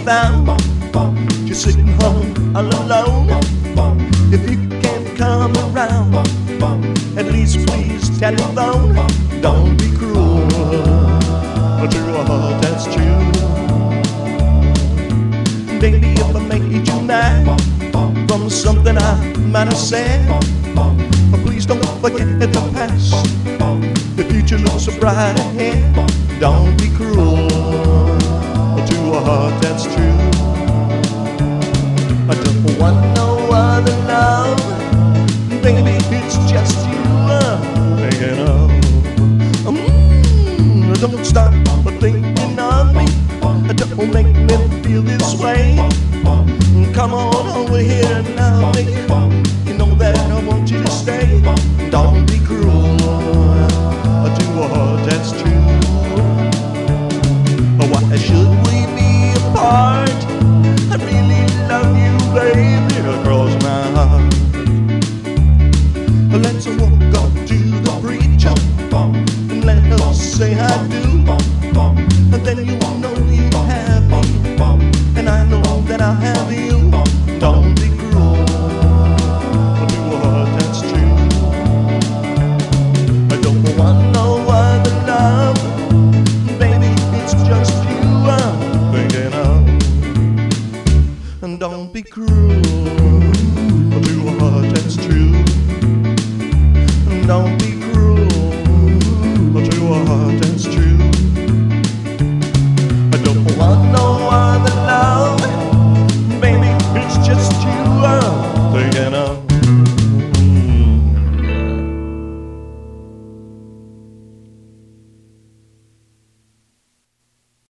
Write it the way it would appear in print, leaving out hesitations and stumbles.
found you sitting home all alone. If you can't come around, at least please telephone. Don't be cruel to a heart that's true. Baby, if I made you mad from something I might have said, please don't forget the past. The future looks so bright ahead. Don't be cruel to a heart that's true. I don't want no other love, baby, it's just you I'm thinking of. Don't stop thinking of me, don't make me feel this way. Come on over here and love me, you know that I want you to stay. Don't be cruel to a heart that's true. Why should we be apart? I really love you, baby, across my heart. Let's walk up to the preacher and let us say I do. And then you will know you have me, and I know that I have you. Don't be cruel to a heart that's true. I don't want no other love, baby, it's just you I'm thinking of. And don't be cruel to a heart that's true. Don't be